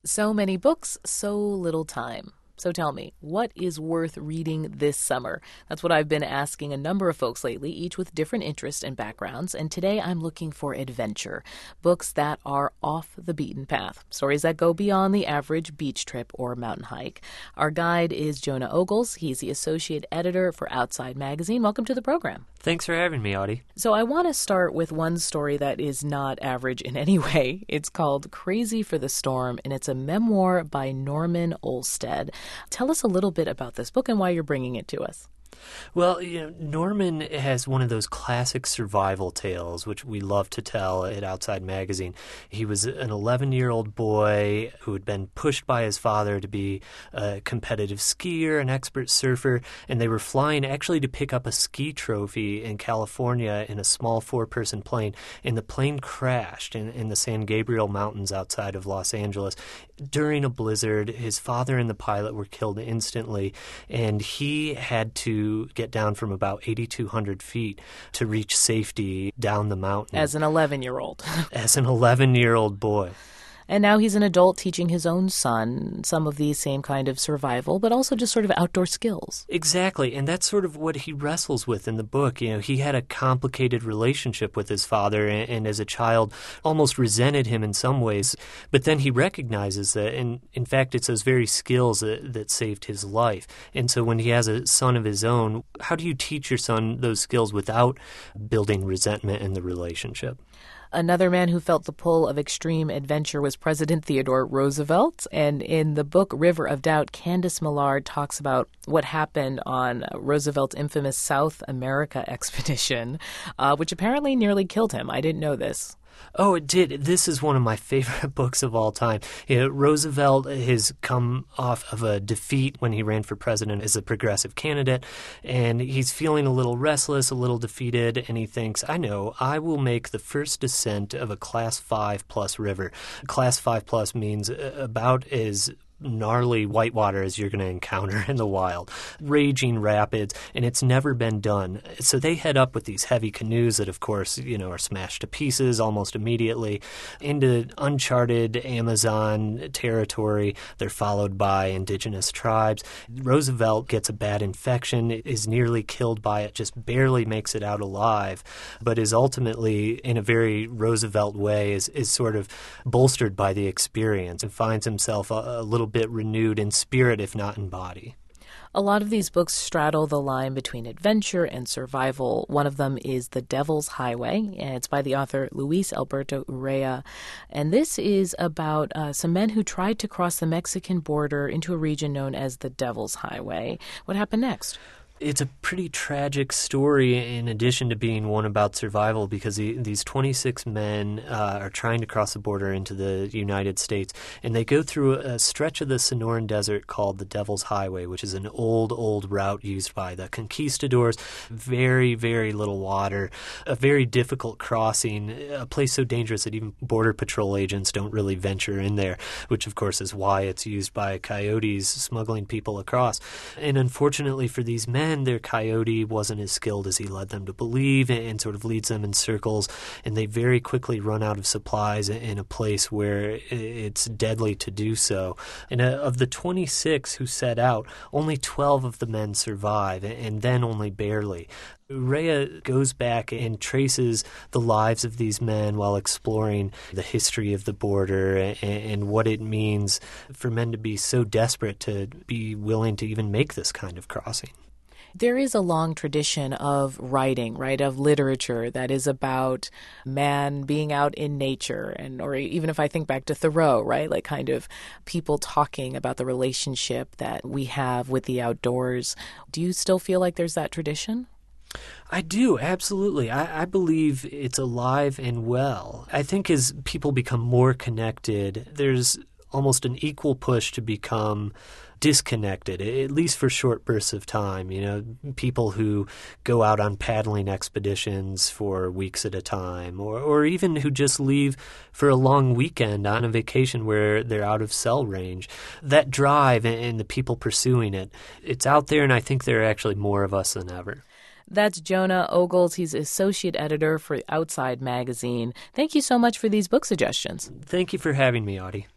So many books, so little time. So tell me, what is worth reading this summer? That's what I've been asking a number of folks lately, each with different interests and backgrounds. And today I'm looking for adventure, books that are off the beaten path, stories that go beyond the average beach trip or mountain hike. Our guide is Jonah Ogles. He's the associate editor for Outside Magazine. Welcome to the program. Thanks for having me, Audie. So I want to start with one story that is not average in any way. It's called Crazy for the Storm, and it's a memoir by Norman Olstead. Tell us a little bit about this book and why you're bringing it to us. Well, Norman has one of those classic survival tales, which we love to tell at Outside Magazine. He was an 11-year-old boy who had been pushed by his father to be a competitive skier, an expert surfer, and they were flying actually to pick up a ski trophy in California in a small 4-person plane, and the plane crashed in the San Gabriel Mountains outside of Los Angeles. During a blizzard, his father and the pilot were killed instantly, and he had to get down from about 8,200 feet to reach safety down the mountain. As an 11-year-old. As an 11-year-old boy. And now he's an adult teaching his own son some of these same kind of survival, but also just sort of outdoor skills. Exactly, and that's sort of what he wrestles with in the book. He had a complicated relationship with his father, and as a child almost resented him in some ways. But then he recognizes that, and in fact, it's those very skills that saved his life. And so when he has a son of his own, how do you teach your son those skills without building resentment in the relationship? Another man who felt the pull of extreme adventure was President Theodore Roosevelt. And in the book River of Doubt, Candice Millard talks about what happened on Roosevelt's infamous South America expedition, which apparently nearly killed him. I didn't know this. Oh, it did. This is one of my favorite books of all time. Roosevelt has come off of a defeat when he ran for president as a progressive candidate, and he's feeling a little restless, a little defeated, and he thinks, I know, I will make the first descent of a Class 5 plus river. Class 5 plus means about as gnarly whitewater as you're going to encounter in the wild, raging rapids, and it's never been done. So they head up with these heavy canoes that, of course, are smashed to pieces almost immediately into uncharted Amazon territory. They're followed by indigenous tribes. Roosevelt gets a bad infection, is nearly killed by it, just barely makes it out alive, but is ultimately, in a very Roosevelt way, is sort of bolstered by the experience and finds himself a little bit renewed in spirit, if not in body. A lot of these books straddle the line between adventure and survival. One of them is The Devil's Highway, and it's by the author Luis Alberto Urrea. And this is about some men who tried to cross the Mexican border into a region known as the Devil's Highway. What happened next? It's a pretty tragic story in addition to being one about survival, because these 26 men are trying to cross the border into the United States, and they go through a stretch of the Sonoran Desert called the Devil's Highway, which is an old route used by the conquistadors. Very, very little water, a very difficult crossing, a place so dangerous that even Border Patrol agents don't really venture in there, which of course is why it's used by coyotes smuggling people across. And unfortunately for these men, their coyote wasn't as skilled as he led them to believe, and sort of leads them in circles, and they very quickly run out of supplies in a place where it's deadly to do so. And of the 26 who set out, only 12 of the men survive, and then only barely. Urrea goes back and traces the lives of these men while exploring the history of the border and what it means for men to be so desperate to be willing to even make this kind of crossing. There is a long tradition of writing, right, of literature that is about man being out in nature, or even if I think back to Thoreau, right, like kind of people talking about the relationship that we have with the outdoors. Do you still feel like there's that tradition? I do, absolutely. I believe it's alive and well. I think as people become more connected, there's almost an equal push to become disconnected, at least for short bursts of time. People who go out on paddling expeditions for weeks at a time, or even who just leave for a long weekend on a vacation where they're out of cell range. That drive and the people pursuing it, it's out there, and I think there are actually more of us than ever. That's Jonah Ogles. He's associate editor for Outside Magazine. Thank you so much for these book suggestions. Thank you for having me, Audie.